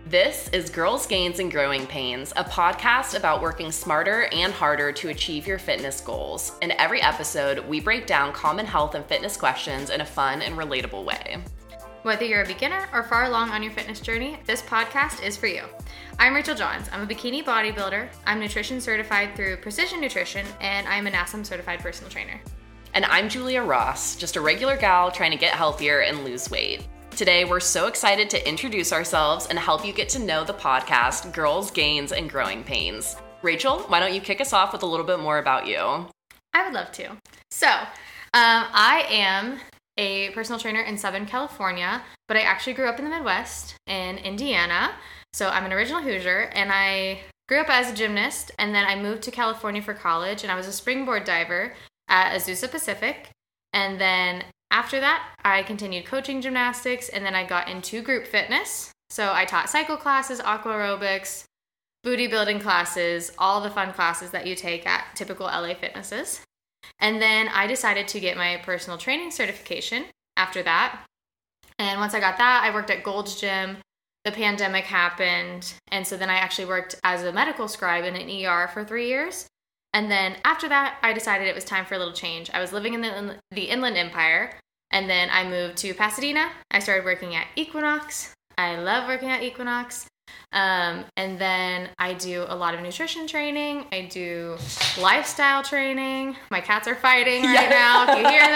This is Girls, Gains, and Growing Pains, a podcast about working smarter and harder to achieve your fitness goals. In every episode, we break down common health and fitness questions in a fun and relatable way. Whether you're a beginner or far along on your fitness journey, this podcast is for you. I'm Rachel Johns. I'm a bikini bodybuilder. I'm nutrition certified through Precision Nutrition, and I'm a NASM certified personal trainer. And I'm Julia Ross, just a regular gal trying to get healthier and lose weight. Today, we're so excited to introduce ourselves and help you get to know the podcast, Girls, Gains, and Growing Pains. Rachel, why don't you kick us off with a little bit more about you? I would love to. So, I am a personal trainer in Southern California, but I actually grew up in the Midwest in Indiana. So I'm an original Hoosier, and I grew up as a gymnast, and then I moved to California for college, and I was a springboard diver at Azusa Pacific. And then after that, I continued coaching gymnastics, and then I got into group fitness. So I taught cycle classes, aqua aerobics, booty building classes, all the fun classes that you take at typical LA fitnesses. And then I decided to get my personal training certification after that. And once I got that, I worked at Gold's Gym. The pandemic happened, and so then I actually worked as a medical scribe in an ER for 3 years. And then after that, I decided it was time for a little change. I was living in the Inland Empire, and then I moved to Pasadena. I started working at Equinox. I love working at Equinox. And then I do a lot of nutrition training. I do lifestyle training. My cats are fighting right now, if you hear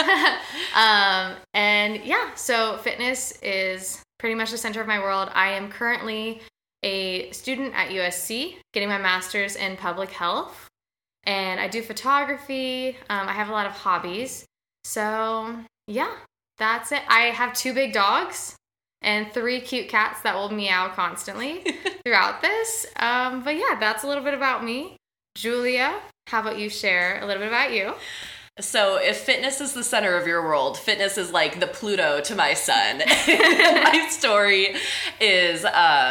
them. And yeah, so fitness is pretty much the center of my world. I am currently a student at USC, getting my master's in public health. And I do photography. I have a lot of hobbies. So yeah, that's it. I have 2 big dogs and 3 cute cats that will meow constantly throughout this. But yeah, that's a little bit about me. Julia, how about you share a little bit about you? So if fitness is the center of your world, fitness is like the Pluto to my sun. My story is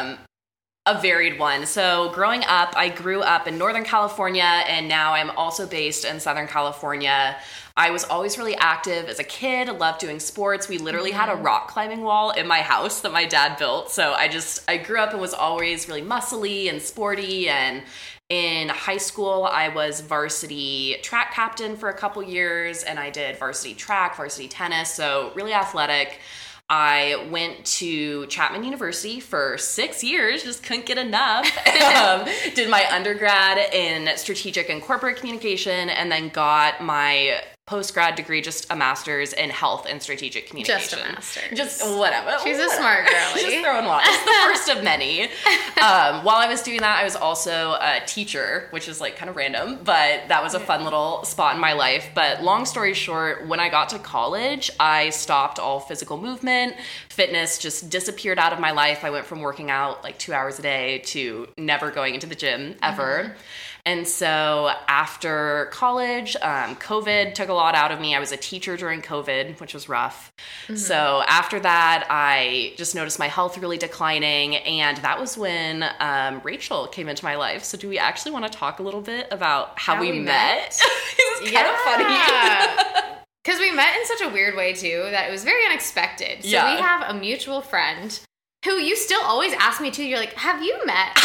a varied one. So growing up, I grew up in Northern California, and now I'm also based in Southern California. I was always really active as a kid, loved doing sports. We literally had a rock climbing wall in my house that my dad built. So I grew up and was always really muscly and sporty. And in high school, I was varsity track captain for a couple years, and I did varsity track, varsity tennis, so really athletic. I went to Chapman University for 6 years, just couldn't get enough. Did my undergrad in strategic and corporate communication, and then got my post-grad degree, just a master's in health and strategic communication. Just a master's. Just whatever. She's a smart girlie. Just throwing one. It's the first of many. While I was doing that, I was also a teacher, which is like kind of random, but that was a fun little spot in my life. But long story short, when I got to college, I stopped all physical movement. Fitness just disappeared out of my life. I went from working out like 2 hours a day to never going into the gym ever. Mm-hmm. And so after college, COVID took a lot out of me. I was a teacher during COVID, which was rough. Mm-hmm. So after that, I just noticed my health really declining. And that was when Rachel came into my life. So do we actually want to talk a little bit about how we met? It's kind of funny. Because we met in such a weird way, too, that it was very unexpected. So we have a mutual friend who you still always ask me, too. You're like, have you met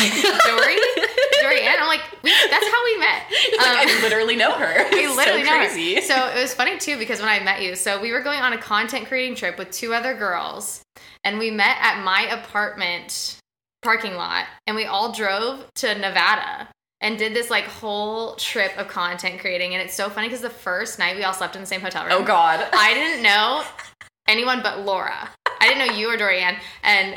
Dory Ann? I'm like, that's how we met. I literally know her. I literally know her. So it was funny, too, because when I met you, so we were going on a content creating trip with 2 other girls, and we met at my apartment parking lot, and we all drove to Nevada and did this like whole trip of content creating. And it's so funny because the first night we all slept in the same hotel room. Oh, God. I didn't know anyone but Laura. I didn't know you or Dorian, and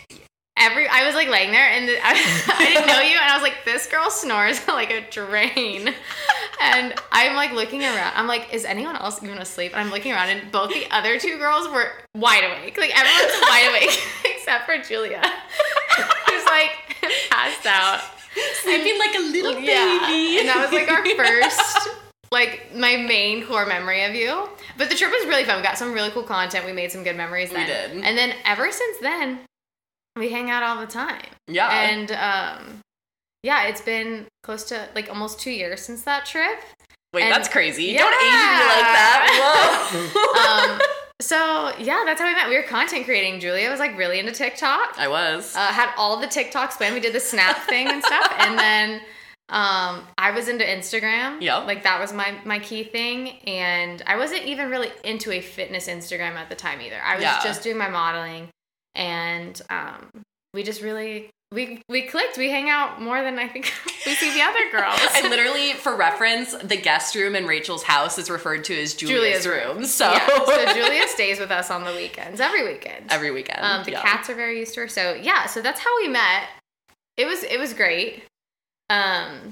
I was like laying there, and I didn't know you, and I was like, this girl snores like a drain, and I'm like looking around, I'm like, is anyone else even asleep? And I'm looking around, and both the other 2 girls were wide awake, like everyone's wide awake except for Julia, who's like passed out, sleeping like a little baby. And that was like our first, like my main core memory of you. But the trip was really fun. We got some really cool content. We made some good memories then. We did. And then ever since then, we hang out all the time. Yeah. And yeah, it's been close to like almost 2 years since that trip. Wait, and that's crazy. Yeah. Don't age me like that. Whoa. So yeah, that's how we met. We were content creating. Julia was like really into TikTok. I was. Had all the TikToks planned. We did the Snap thing and stuff. And then I was into Instagram. Yeah. Like that was my key thing. And I wasn't even really into a fitness Instagram at the time either. I was just doing my modeling. And we just really... We clicked. We hang out more than I think we see the other girls. And literally, for reference, the guest room in Rachel's house is referred to as Julia's room. So. Julia stays with us on the weekends, every weekend. Every weekend. The cats are very used to her. So so that's how we met. It was great. And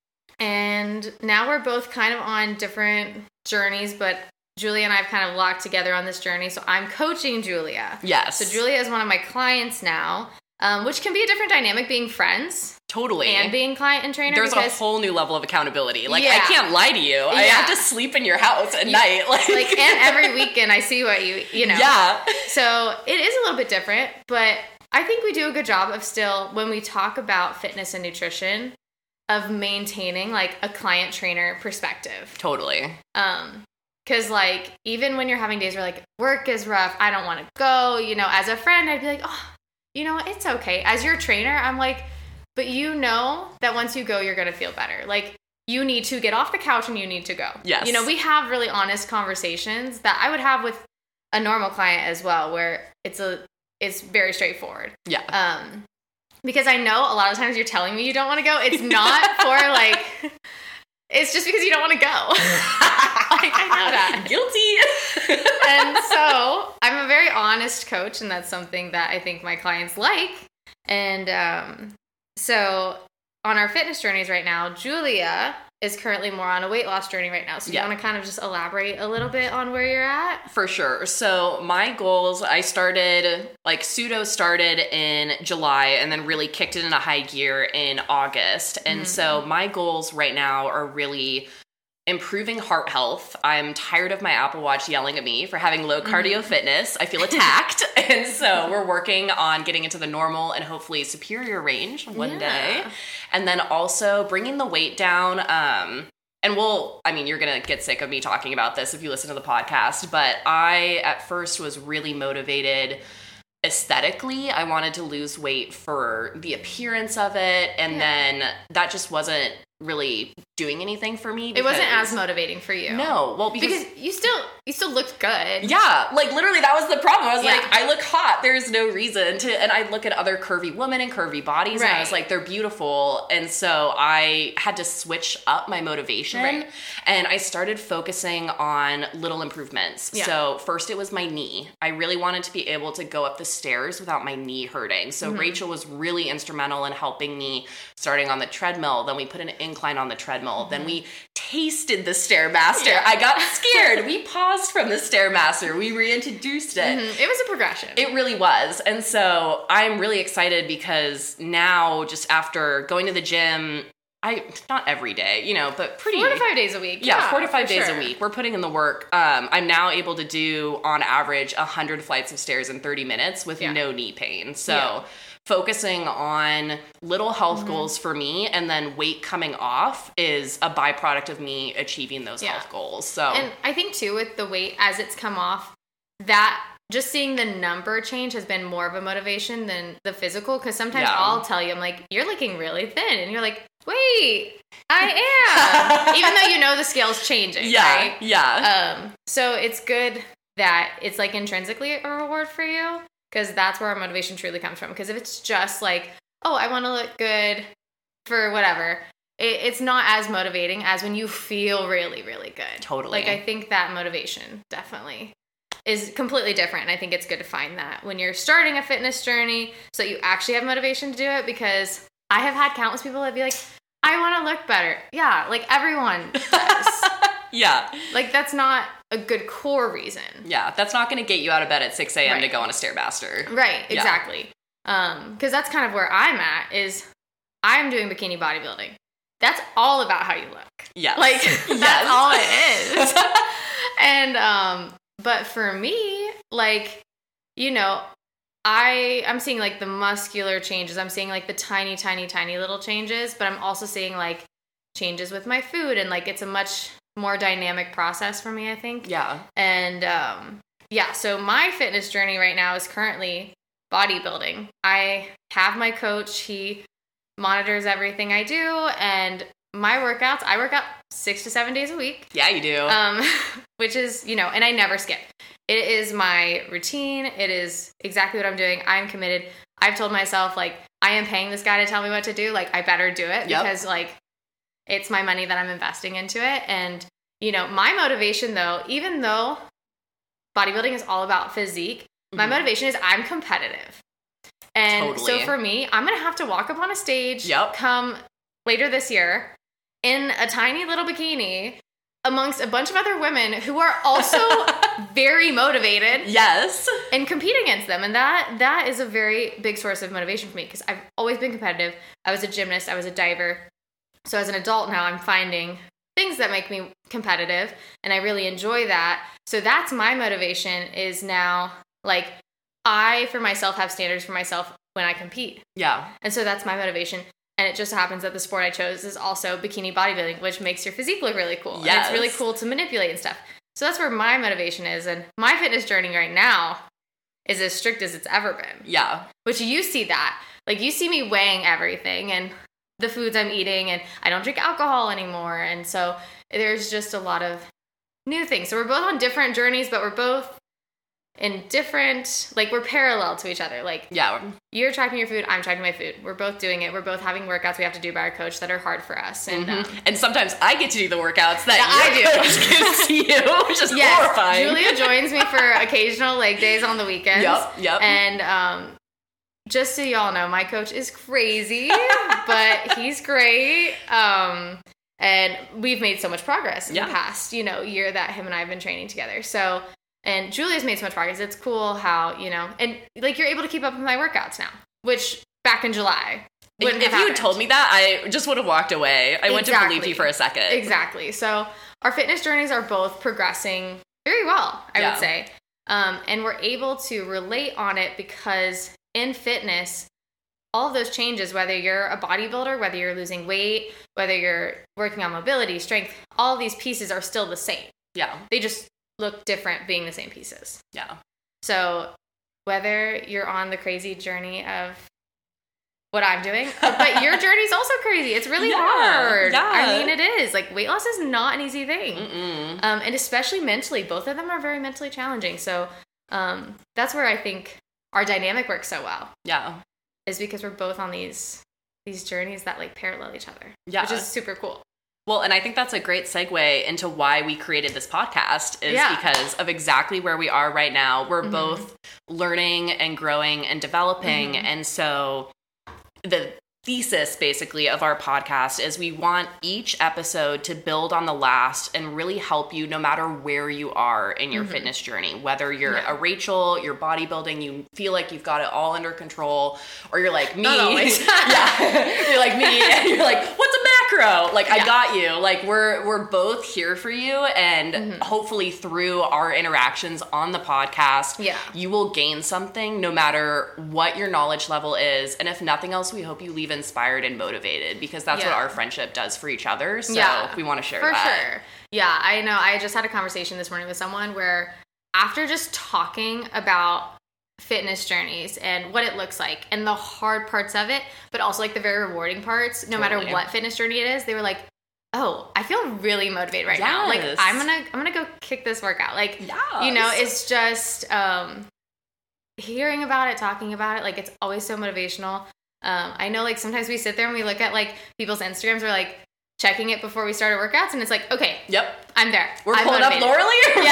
now we're both kind of on different journeys, but Julia and I have kind of locked together on this journey. So I'm coaching Julia. Yes. So Julia is one of my clients now. Which can be a different dynamic being friends. Totally. And being client and trainer. There's a whole new level of accountability. Like, I can't lie to you. I have to sleep in your house at night. Like, and every weekend I see what you know. Yeah. So it is a little bit different, but I think we do a good job of still, when we talk about fitness and nutrition, of maintaining, like, a client trainer perspective. Totally. Because, like, even when you're having days where, like, work is rough, I don't want to go, you know, as a friend, I'd be like, oh, you know, it's okay. As your trainer, I'm like, but you know that once you go, you're going to feel better. Like, you need to get off the couch and you need to go. Yes. You know, we have really honest conversations that I would have with a normal client as well, where it's very straightforward. Yeah. Because I know a lot of times you're telling me you don't want to go. It's not for like... It's just because you don't want to go. Like, I know that. Guilty. And so I'm a very honest coach, and that's something that I think my clients like. And so on our fitness journeys right now, Julia is currently more on a weight loss journey right now. So you want to kind of just elaborate a little bit on where you're at? For sure. So my goals, I started, like, pseudo started in July and then really kicked it into high gear in August. And so my goals right now are really improving heart health. I'm tired of my Apple Watch yelling at me for having low cardio fitness. I feel attacked. And so we're working on getting into the normal and hopefully superior range one day. And then also bringing the weight down. And you're going to get sick of me talking about this if you listen to the podcast, but I at first was really motivated aesthetically. I wanted to lose weight for the appearance of it. And then that just wasn't really doing anything for me. It wasn't as motivating for you. No. Well, because you still looked good. Yeah. Like, literally, that was the problem. I was like, I look hot. There's no reason to. And I look at other curvy women and curvy bodies, and I was like, they're beautiful. And so I had to switch up my motivation. Right. And I started focusing on little improvements. Yeah. So first it was my knee. I really wanted to be able to go up the stairs without my knee hurting. So Rachel was really instrumental in helping me starting on the treadmill. Then we put an incline on the treadmill. Then we tasted the Stairmaster. Yeah. I got scared. We paused from the Stairmaster. We reintroduced it. It was a progression. It really was. And so I'm really excited because now, just after going to the gym, not every day, you know, but 4 to 5 days a week. Yeah, 4 to 5 days a week. We're putting in the work. I'm now able to do, on average, 100 flights of stairs in 30 minutes with no knee pain. So focusing on little health goals for me, and then weight coming off is a byproduct of me achieving those health goals. So, and I think too, with the weight as it's come off, that just seeing the number change has been more of a motivation than the physical. Because sometimes I'll tell you, I'm like, you're looking really thin, and you're like, wait, I am. Even though you know the scale's changing, right? Yeah. So it's good that it's like intrinsically a reward for you. Because that's where our motivation truly comes from. Because if it's just like, oh, I want to look good for whatever, it's not as motivating as when you feel really, really good. Totally. Like, I think that motivation definitely is completely different. And I think it's good to find that when you're starting a fitness journey so that you actually have motivation to do it. Because I have had countless people that be like, I want to look better. Yeah, like everyone does. Yeah. Like, that's not a good core reason. Yeah, that's not going to get you out of bed at 6 a.m. to go on a Stairmaster. Right, exactly. Because that's kind of where I'm at, is I'm doing bikini bodybuilding. That's all about how you look. Yeah. Like, that's all it is. And, but for me, like, you know, I'm seeing, like, the muscular changes. I'm seeing, like, the tiny, tiny, tiny little changes, but I'm also seeing, like, changes with my food, and, like, it's a much more dynamic process for me, I think. Yeah. And yeah, so my fitness journey right now is currently bodybuilding. I have my coach. He monitors everything I do, and my workouts, I work out 6 to 7 days a week. Yeah, you do. Which is, and I never skip. It is my routine. It is exactly what I'm doing. I'm committed. I've told myself, like, I am paying this guy to tell me what to do. Like, I better do it because, like, it's my money that I'm investing into it. And, my motivation, though, even though bodybuilding is all about physique, my motivation is I'm competitive. And so for me, I'm going to have to walk up on a stage come later this year in a tiny little bikini amongst a bunch of other women who are also very motivated. Yes. And compete against them. And that is a very big source of motivation for me because I've always been competitive. I was a gymnast. I was a diver. So as an adult now, I'm finding things that make me competitive, and I really enjoy that. So that's my motivation is now, like, I, for myself, have standards for myself when I compete. Yeah. And so that's my motivation. And it just happens that the sport I chose is also bikini bodybuilding, which makes your physique look really cool. Yes. And it's really cool to manipulate and stuff. So that's where my motivation is. And my fitness journey right now is as strict as it's ever been. Yeah. Which you see that. Like, you see me weighing everything and the foods I'm eating, and I don't drink alcohol anymore. And so there's just a lot of new things. So we're both on different journeys, but we're both in different, like, we're parallel to each other. Like, you're tracking your food, I'm tracking my food. We're both doing it. We're both having workouts we have to do by our coach that are hard for us. And and sometimes I get to do the workouts that your coach gives to you, which is horrifying. Julia joins me for occasional leg days on the weekends. Yep. And just so y'all know, my coach is crazy, but he's great. And we've made so much progress in the past, year that him and I have been training together. So, and Julia's made so much progress. It's cool how, and like, you're able to keep up with my workouts now, which back in July wouldn't have happened. If you had told me that, I just would have walked away. I wouldn't have believed you for a second. Exactly. So our fitness journeys are both progressing very well, I would say. And we're able to relate on it because in fitness, all of those changes, whether you're a bodybuilder, whether you're losing weight, whether you're working on mobility, strength, all these pieces are still the same. Yeah. They just look different being the same pieces. Yeah. So whether you're on the crazy journey of what I'm doing, but your journey is also crazy. It's really hard. Yeah. I mean, it is. Like, weight loss is not an easy thing. And especially mentally, both of them are very mentally challenging. So that's where I think our dynamic works so well. Yeah. Is because we're both on these journeys that, like, parallel each other. Yeah. Which is super cool. Well, and I think that's a great segue into why we created this podcast is because of exactly where we are right now. We're both learning and growing and developing. And so the thesis basically of our podcast is we want each episode to build on the last and really help you no matter where you are in your fitness journey, whether you're a Rachel, you're bodybuilding, you feel like you've got it all under control, or you're like me. Not always. You're like me and you're like, what's a macro? Like, I got you. Like, we're both here for you, and hopefully through our interactions on the podcast, you will gain something no matter what your knowledge level is. And if nothing else, we hope you leave inspired and motivated because that's what our friendship does for each other. So we want to share that. For sure. Yeah, I know. I just had a conversation this morning with someone where after just talking about fitness journeys and what it looks like and the hard parts of it, but also like the very rewarding parts, no matter what fitness journey it is, they were like, oh, I feel really motivated right now. Like, I'm gonna go kick this workout. Like, it's just hearing about it, talking about it, like, it's always so motivational. I know, like, sometimes we sit there and we look at, like, people's Instagrams, we're like checking it before we start our workouts, and it's like, okay, I'm there. We're pulling up Lauralee?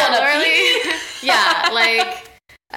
Yeah, like,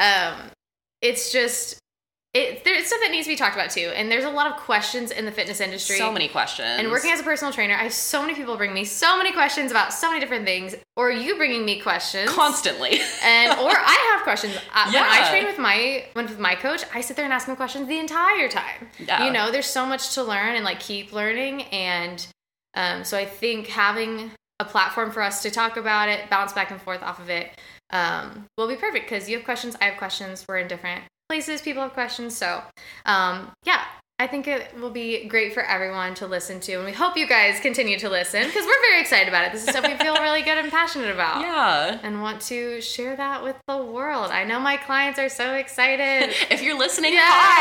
it's just, there's stuff that needs to be talked about too, and there's a lot of questions in the fitness industry. So many questions. And working as a personal trainer, I have so many people bring me so many questions about so many different things, or you bringing me questions. Constantly. Or I have questions. When I train with my coach, I sit there and ask him questions the entire time. Yeah. There's so much to learn and, like, keep learning, and so I think having a platform for us to talk about it, bounce back and forth off of it, will be perfect because you have questions, I have questions, we're in different places, people have questions. So, I I think it will be great for everyone to listen to, and we hope you guys continue to listen because we're very excited about it. This is stuff we feel really good and passionate about. Yeah. And want to share that with the world. I know my clients are so excited. If you're listening,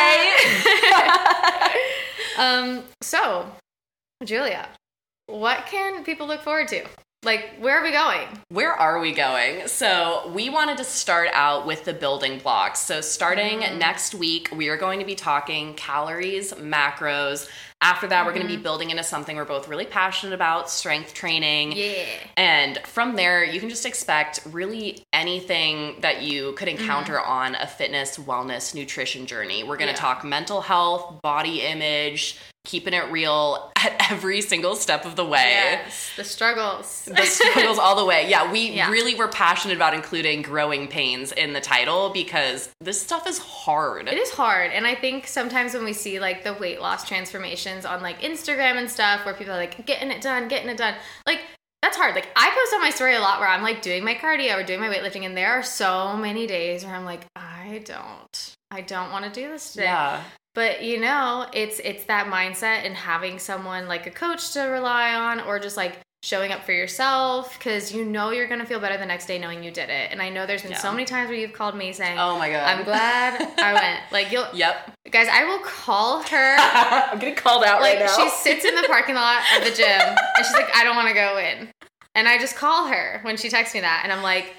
hi! So, Julia, what can people look forward to? Like, where are we going? Where are we going? So we wanted to start out with the building blocks. So starting next week, we are going to be talking calories, macros. After that, we're going to be building into something we're both really passionate about, strength training. Yeah. And from there, you can just expect really anything that you could encounter on a fitness, wellness, nutrition journey. We're going to talk mental health, body image, keeping it real at every single step of the way. Yes, the struggles. The struggles all the way. Yeah, we really were passionate about including growing pains in the title because this stuff is hard. It is hard. And I think sometimes when we see like the weight loss transformations on like Instagram and stuff where people are like, getting it done, like that's hard. Like I post on my story a lot where I'm like doing my cardio or doing my weightlifting, and there are so many days where I'm like, I don't want to do this today. Yeah. But you know, it's that mindset and having someone like a coach to rely on, or just like showing up for yourself, because you know you're gonna feel better the next day knowing you did it. And I know there's been so many times where you've called me saying, "Oh my god, I'm glad I went." Like you'll, guys, I will call her. I'm getting called out like, right now. She sits in the parking lot of the gym and she's like, "I don't want to go in," and I just call her when she texts me that, and I'm like,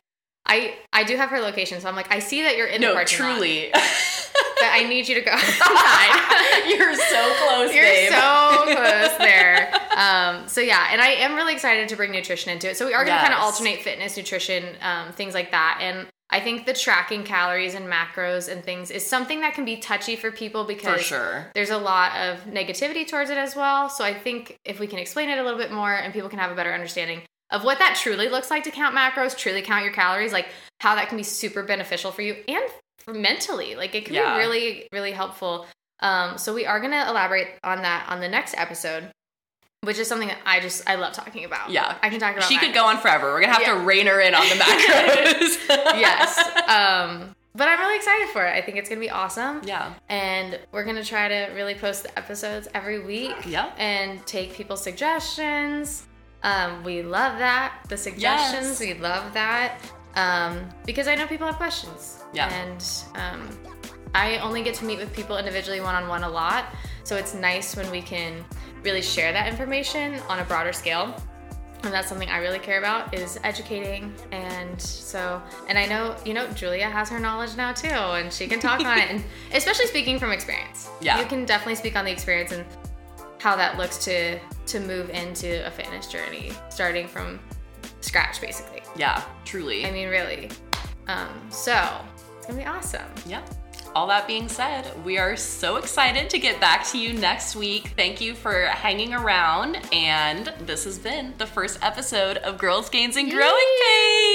I do have her location, so I'm like, I see that you're in the parking lot. No, truly. But I need you to go inside. You're so close, You're babe. so close there. So yeah, and I am really excited to bring nutrition into it. So we are going to kind of alternate fitness, nutrition, things like that. And I think the tracking calories and macros and things is something that can be touchy for people because there's a lot of negativity towards it as well. So I think if we can explain it a little bit more and people can have a better understanding of what that truly looks like to count macros, truly count your calories, like how that can be super beneficial for you and mentally, like it can be really, really helpful. So we are going to elaborate on that on the next episode, which is something that I love talking about. Yeah. I can talk about She could go on forever. We're going to have to rein her in on the macros. Yes. But I'm really excited for it. I think it's going to be awesome. Yeah. And we're going to try to really post the episodes every week. Yeah. And take people's suggestions. We love that. The suggestions, we love that. Because I know people have questions. Yeah. And I only get to meet with people individually one-on-one a lot. So it's nice when we can really share that information on a broader scale. And that's something I really care about, is educating. And I know, Julia has her knowledge now too, and she can talk on it. And especially speaking from experience. Yeah. You can definitely speak on the experience and how that looks to move into a fitness journey, starting from scratch, basically. Yeah, truly. I mean, really. So it's gonna be awesome. Yeah. All that being said, we are so excited to get back to you next week. Thank you for hanging around, and this has been the first episode of Girls, Gains, and Growing Pains.